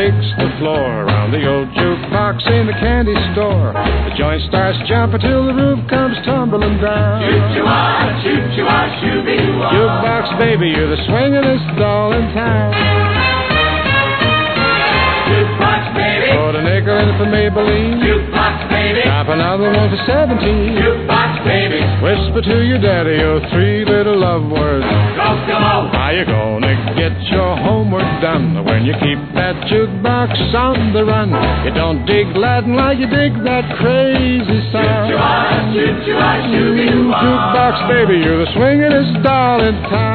shakes the floor around the old jukebox in the candy store. The joint starts jumping till the roof comes tumbling down. Choo-choo-ah, choo-choo-ah, shoo-be-wah. Jukebox baby, you're the swingin'est doll in town. Jukebox baby. Put a nickel in for Maybelline. Jukebox baby. Drop another one for 17. Jukebox baby. Whisper to your daddy your 3 little love words. Kokomo. How you gonna get your homework done when you keep that jukebox on the run? You don't dig Latin like you dig that crazy sound. Choo-choo-ah, choo-choo-ah, shoo-be-wah. Jukebox baby, you're the swingin'est doll in town.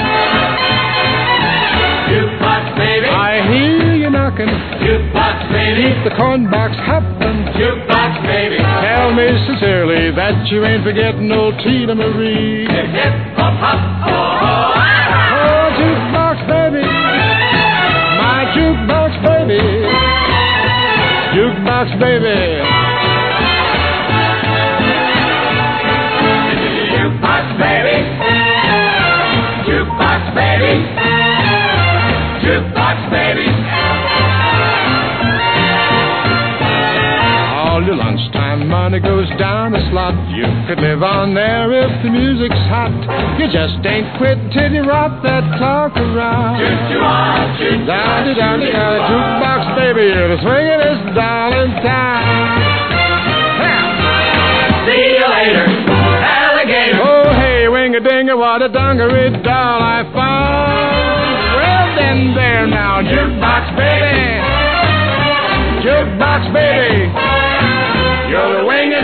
Jukebox baby. I hear you knocking. Jukebox baby. Keep the corn box hopping. Jukebox baby. Tell me sincerely that you ain't forgetting old Tina Marie. Hip, hip, hop, hop, oh, oh, ah. Oh, jukebox baby, my jukebox baby, jukebox baby. Jukebox baby. Jukebox baby. Jukebox baby. All your lunchtime money goes down the slot. You could live on there if the music's hot. You just ain't quit till you rock that clock around. Choo-choo-ah, choo-choo-ah, Down, jukebox baby, you're the swingin'est doll in town. See you later, alligator. Oh, hey, wing-a-ding-a, what a dungaree doll I found. Well, then there now, jukebox baby, jukebox baby, you're the wing